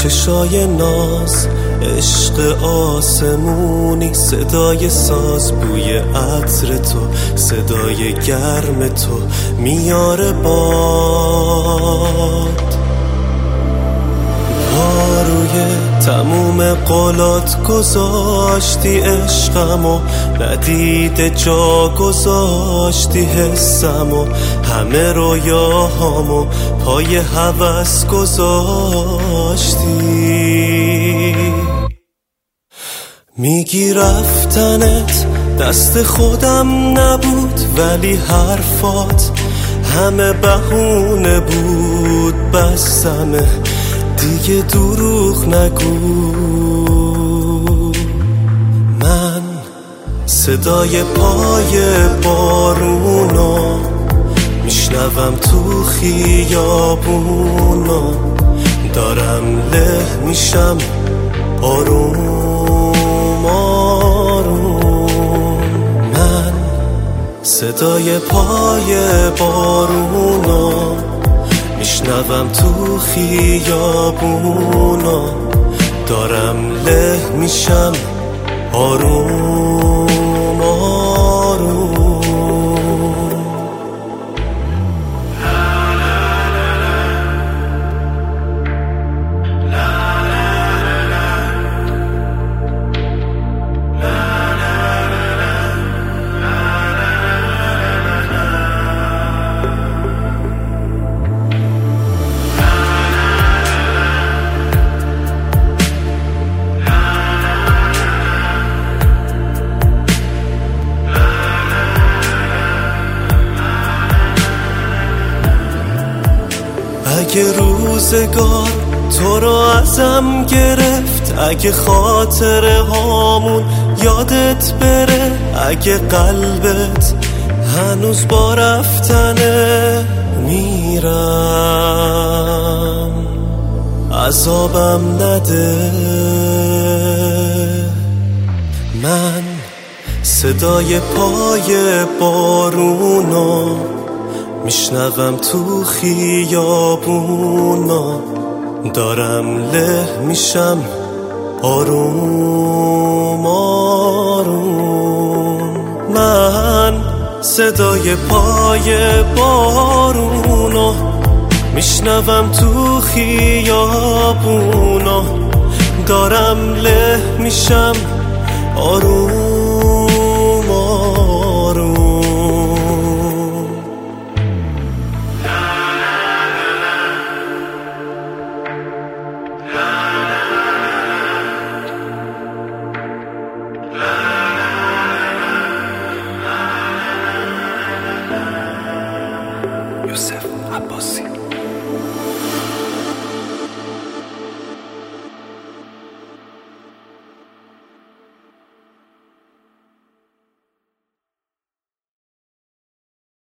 چشای ناز، عشق آسمونی، صدای ساز، بوی عطر تو، صدای گرم تو میاره باد. روی تموم قولات گذاشتی عشقمو، ندیده جا گذاشتی حسمو، همه رویاهامو پای هوس گذاشتی. میگی رفتنت دست خودم نبود، ولی حرفات همه بهونه بود. بسمه دیگه دروغ نگو. من صدای پای بارونو میشنوم تو خیابونو، دارم له میشم آروم آروم. من صدای پای بارونو میشنوم تو خیابونو، دارم له میشم آروم آروم. اگه روزگار تو رو ازم گرفت، اگه خاطره هامون یادت بره، اگه قلبت هنوز با رفتنه میرم، عذابم نده. من صدای پای بارونو میشنوم تو خیابونو، دارم له میشم آروم آروم. من صدای پای بارونو میشنوم تو خیابونو، دارم له میشم